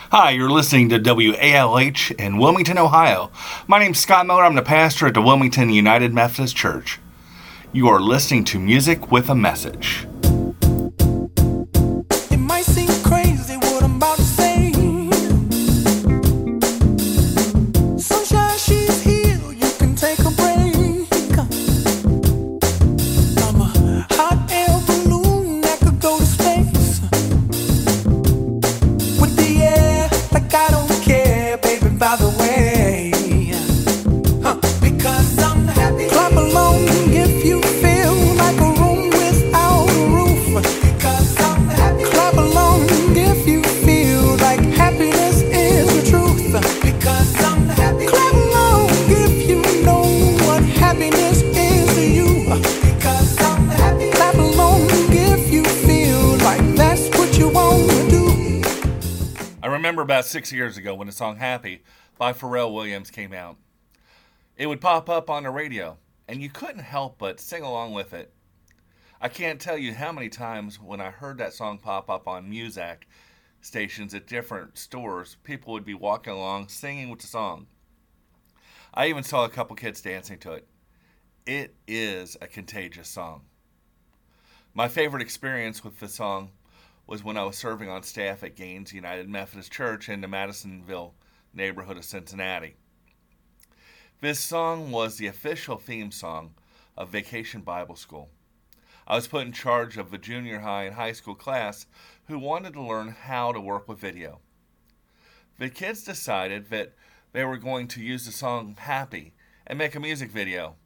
Hi, you're listening to WALH in Wilmington, Ohio. My name's Scott Miller. I'm the pastor at the Wilmington United Methodist Church. You are listening to Music with a Message. It might seem crazy what I'm about to say. Sunshine, she's here, you can take a break. I'm a hot air balloon that could go to space. With the air, like I don't care, baby, by the way. Because I'm happy. Clap along if you feel like a room without a roof. Because I'm happy. Clap along if you feel like happiness is the truth. Because I'm happy. Clap along if you know what happiness is to you. Because I'm happy. Clap along if you feel like that's what you want to do. I remember about 6 years ago when the song Happy by Pharrell Williams came out. It would pop up on the radio, and you couldn't help but sing along with it. I can't tell you how many times when I heard that song pop up on Muzak stations at different stores, people would be walking along singing with the song. I even saw a couple kids dancing to it. It is a contagious song. My favorite experience with the song was when I was serving on staff at Gaines United Methodist Church in the Madisonville neighborhood of Cincinnati. This song was the official theme song of Vacation Bible School. I was put in charge of a junior high and high school class who wanted to learn how to work with video. The kids decided that they were going to use the song Happy and make a music video.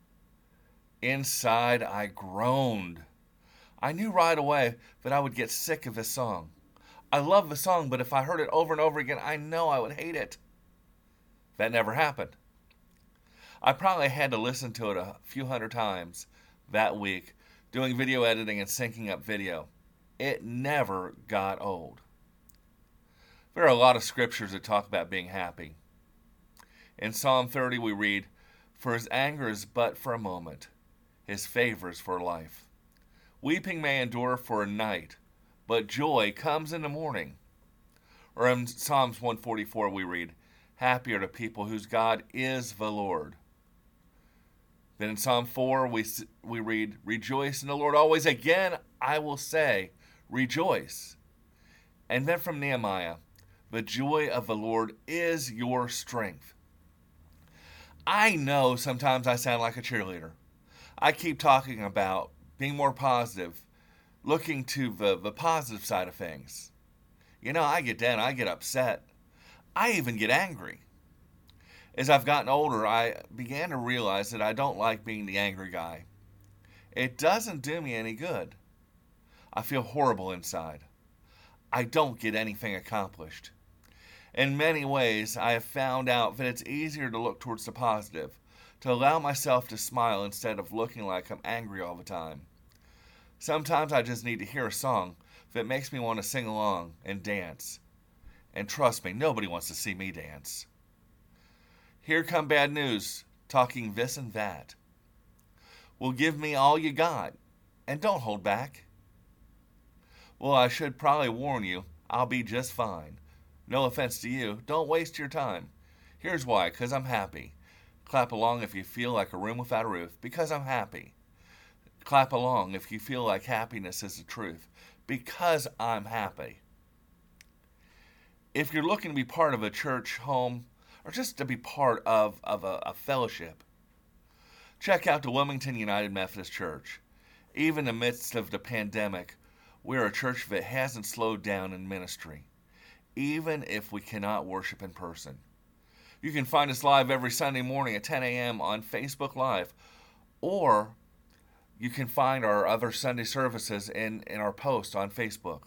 Inside, I groaned. I knew right away that I would get sick of this song. I love the song, but if I heard it over and over again, I know I would hate it. That never happened. I probably had to listen to it a few hundred times that week, doing video editing and syncing up video. It never got old. There are a lot of scriptures that talk about being happy. In Psalm 30 we read, "For his anger is but for a moment, his favor is for life. Weeping may endure for a night, but joy comes in the morning." Or in Psalms 144 we read, "Happy are the people whose God is the Lord." Then in Psalm 4, we read, "Rejoice in the Lord always. Again, I will say, rejoice." And then from Nehemiah, "The joy of the Lord is your strength." I know sometimes I sound like a cheerleader. I keep talking about being more positive, looking to the positive side of things. You know, I get down, I get upset. I even get angry. As I've gotten older, I began to realize that I don't like being the angry guy. It doesn't do me any good. I feel horrible inside. I don't get anything accomplished. In many ways, I have found out that it's easier to look towards the positive, to allow myself to smile instead of looking like I'm angry all the time. Sometimes I just need to hear a song that makes me want to sing along and dance. And trust me, nobody wants to see me dance. Here come bad news, talking this and that. Well, give me all you got, and don't hold back. Well, I should probably warn you, I'll be just fine. No offense to you, don't waste your time. Here's why, 'cause I'm happy. Clap along if you feel like a room without a roof, because I'm happy. Clap along if you feel like happiness is the truth, because I'm happy. If you're looking to be part of a church home, or just to be part of a fellowship, check out the Wilmington United Methodist Church. Even in the midst of the pandemic, we're a church that hasn't slowed down in ministry, even if we cannot worship in person. You can find us live every Sunday morning at 10 a.m. on Facebook Live, or you can find our other Sunday services in our post on Facebook.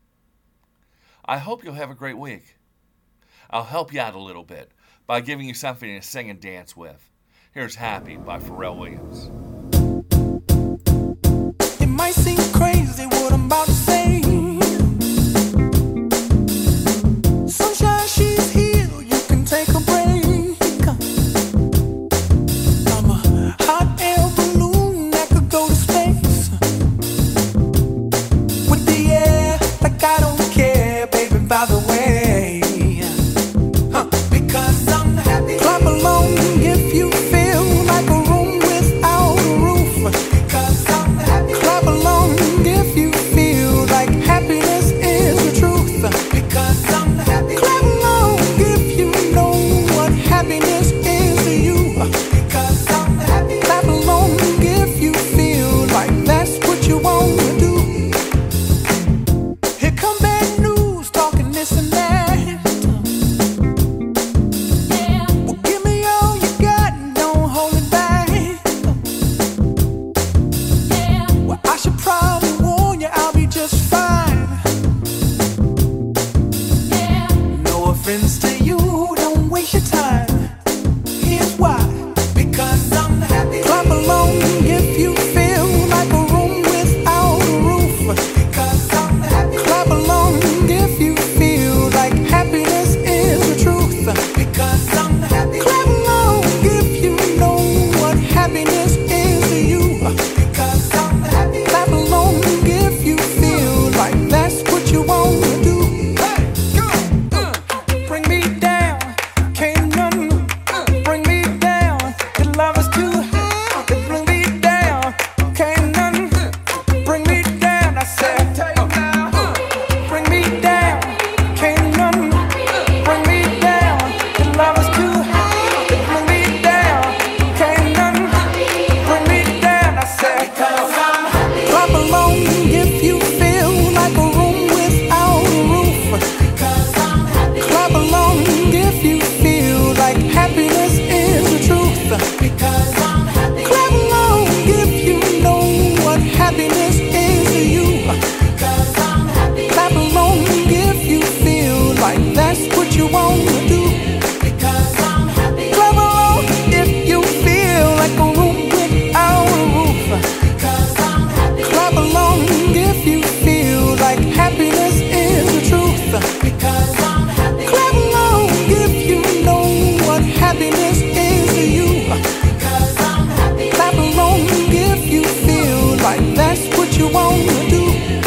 I hope you'll have a great week. I'll help you out a little bit by giving you something to sing and dance with. Here's Happy by Pharrell Williams. It might seem crazy what I'm about to say. Sunshine, she's here, you can take a break. I'm a hot air balloon that could go to space. With the air, like I don't care, baby, by the way. reference to you. Don't waste your time. Here's why. Because I'm happy. Clap along if you feel like a room without a roof. Because I'm happy. Clap along if you feel like happiness is the truth. Because I'm happy. Clap along if you know what happiness is to you. Because I'm happy. Clap along if you feel like that's what you want to do. Bring me down, can't none bring me down. The love is too high to bring me down. Can't none bring me down. I said, bring me down, can't none bring me down. The love is too high to bring me down. Can't none bring me down. I said, clap along if you feel like a room without a roof. Clap along if you feel like happiness is the truth. Because I'm happy. Clap along if you know what happiness is to you. Because I'm happy. Clap along if you feel like that's what you want to do. Because I'm happy. Clap along if you feel like a room without a roof. Because I'm happy. Clap along if you feel like happiness is the truth. Because I'm happy. Clap along if you know what happiness is to you. Because I'm happy. Clap along if you feel like that's what you want to do.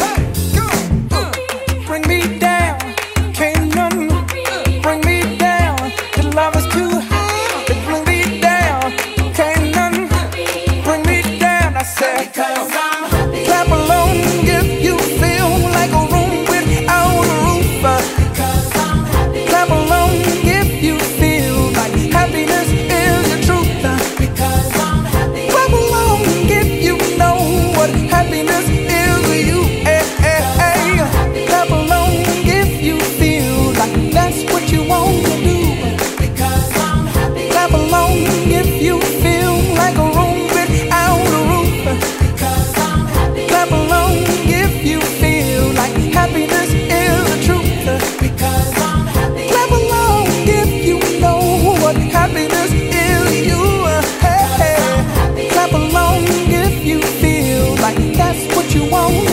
Bring me down, can't none bring me down. The love is too high to bring me down. Can't none bring me down. I said, because I'm happy. Clap along if you feel like a room without a roof. Because I'm happy. Clap along if you feel like happiness is the truth. Because I'm happy. Clap along if you know what happiness is to you. Clap along if you feel like that's what you want to do. Because I'm happy. Clap along if you feel like a room without a roof. Because I'm happy. Clap along if you feel like happiness is the truth. Because I'm happy. Clap along if you know what happiness is to you. Clap along if you feel like that's what you want